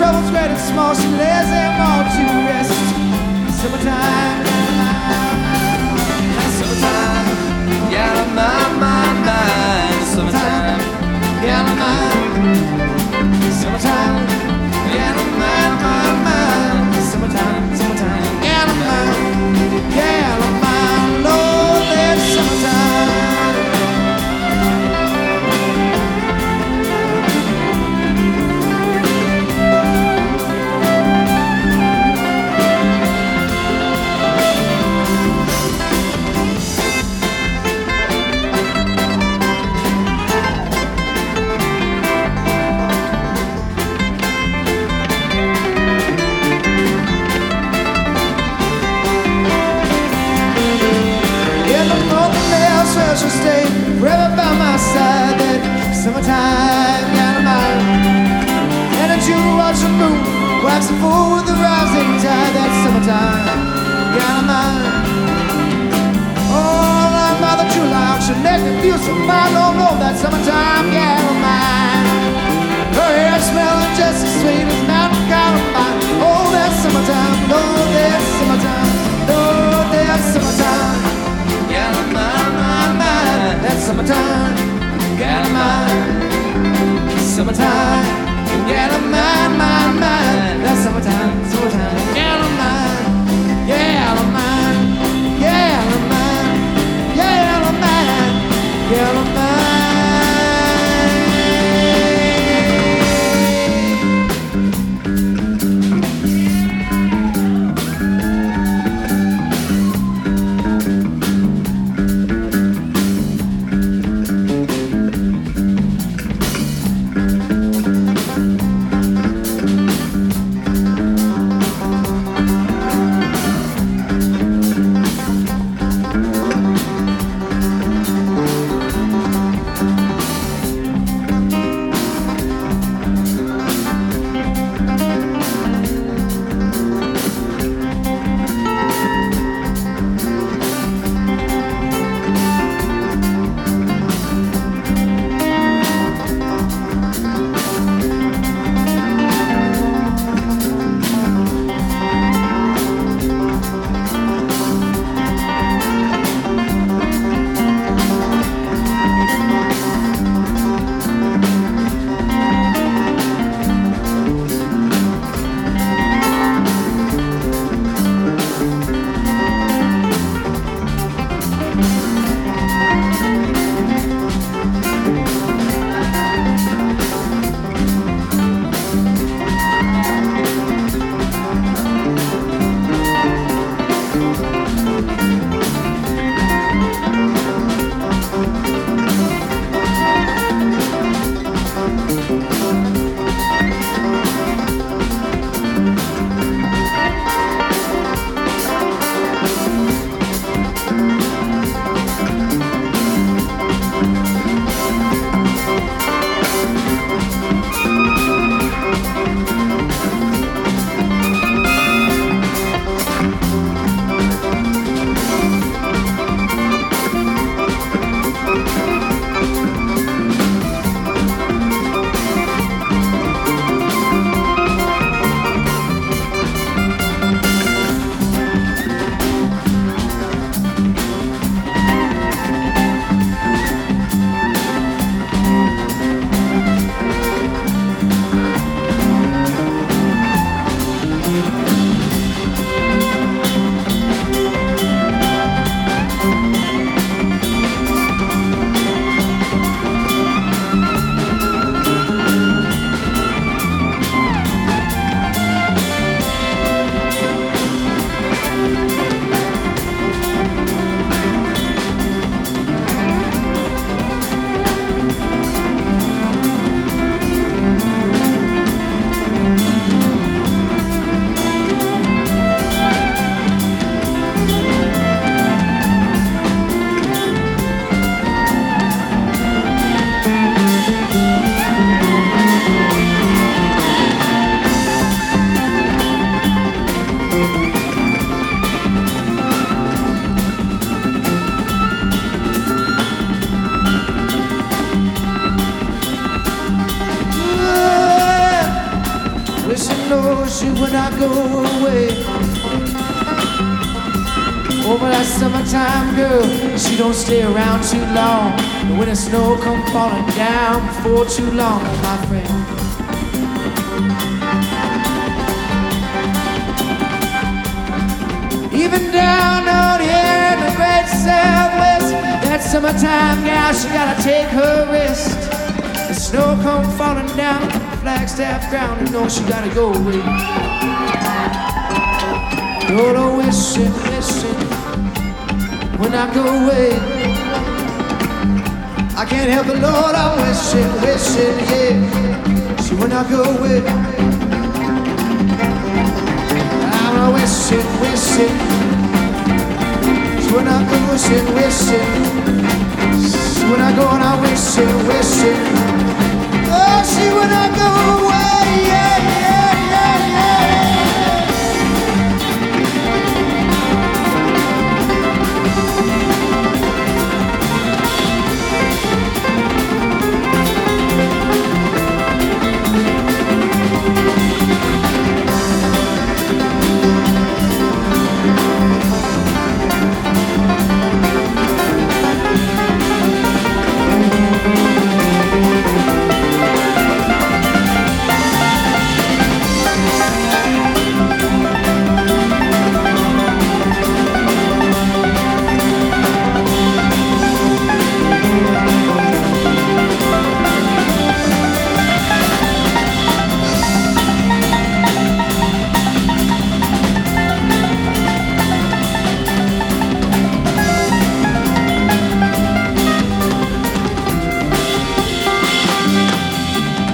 troubles great and small, she lays them all to rest. Summertime, summertime, yeah, my, summertime, yeah, my, summertime, yeah, my, summertime, summertime, yeah, my, Lord, it's summertime. She'll stay forever by my side. That summertime, got a mind. And a June watch the moon, wax the fool with the rising tide. That summertime, got a mind. Oh, that mother July, she'll make me feel so fine. Oh, no, that summertime, got a mind. Her hair smelling just as sweet as mountain columbine. Oh, that summertime, oh, that summertime, oh, that summertime, got a mind. That's summertime, got a mind. Summertime, got a mind. That's summertime, summertime, got a mind. Yeah, a mind. Yeah, a mind. Yeah, a mind. Yeah, a mind. she would not go away. Oh, but that summertime girl, she don't stay around too long. And when the snow come falling down before too long, my friend. Even down out here in the great Southwest, that summertime gal, she gotta take her rest. The snow come falling down on the Flagstaff ground, you know she gotta go away. Lord, oh, wishing, wishing, when I go away. I can't help it, Lord, I'm wishing, wishing, yeah, she will not go away. I'm wishing, wishing, she will not go, wishing, wishing, she will not go, and I'm wishing, wishing.